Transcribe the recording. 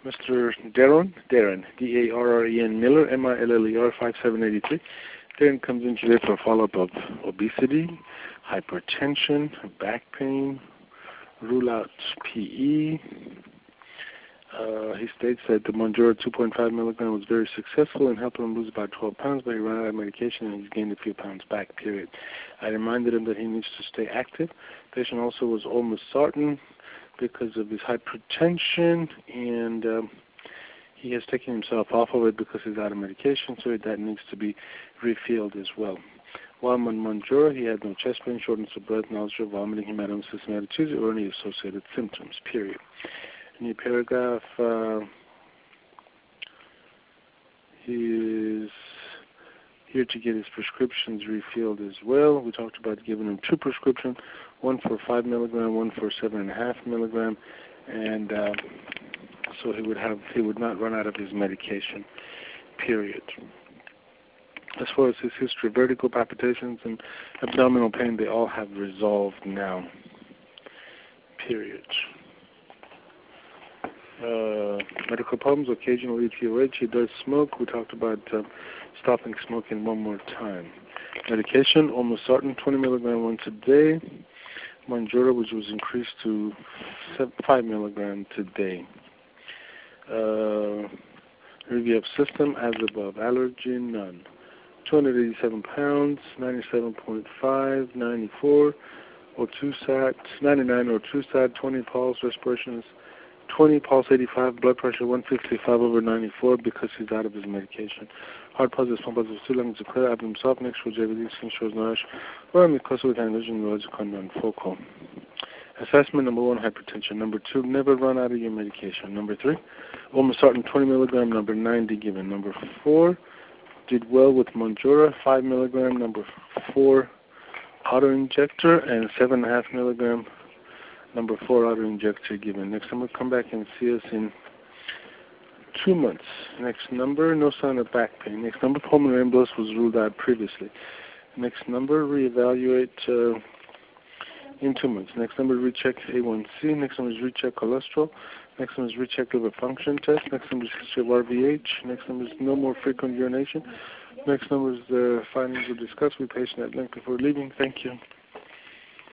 Mr. Darren, D-A-R-R-E-N Miller, M-I-L-L-E-R, 5783. Darren comes in today for a follow-up of obesity, hypertension, back pain, rule out PE. He states that the Mounjaro 2.5 milligram was very successful in helping him lose about 12 pounds, but he ran out of medication and he's gained a few pounds back, period. I reminded him that he needs to stay active. The patient also was olmesartan because of his hypertension, and he has taken himself off of it because he's out of medication, so that needs to be refilled as well. While on Mounjaro, he had no chest pain, shortness of breath, nausea, vomiting, hematemesis, hematuria, or any associated symptoms, period. In the paragraph, he is here to get his prescriptions refilled as well. We talked about giving him 2 prescriptions, one for 5 milligram, one for 7.5 milligram, and so he would not run out of his medication, period. As far as his history of vertigo, palpitations, and abdominal pain, they all have resolved now, period. Medical problems, occasional ETOH. He does smoke. We talked about stopping smoking one more time. Medication, olmesartan, 20 milligram once a day. Mounjaro, which was increased to 5 milligram today. Review of system, as above. Allergy, none. 287 pounds, 97.5, 94, O2 sat, 99 O2 sat, 20 pulse, respirations 20, pulse 85, blood pressure 155/94 because he's out of his medication. Heart positive, pump positive, 2 lungs of clear, abdomen soft, next for JVD, skin shows nourish, or mucosal with vision, neurological, non-focal. Assessment, number 1, hypertension. Number 2, never run out of your medication. Number 3, olmesartan 20 milligram, number 90 given. Number 4, did well with Mounjaro, 5 milligram. Number 4, auto-injector, and 7.5 milligram. Number 4, auto-injector given. Next number, come back and see us in 2 months. Next number, no sign of back pain. Next number, pulmonary embolus was ruled out previously. Next number, reevaluate in 2 months. Next number, recheck A1C. Next number is recheck cholesterol. Next number is recheck liver function test. Next number is history of RVH. Next number is no more frequent urination. Next number is the findings we discussed with patient at length before leaving. Thank you.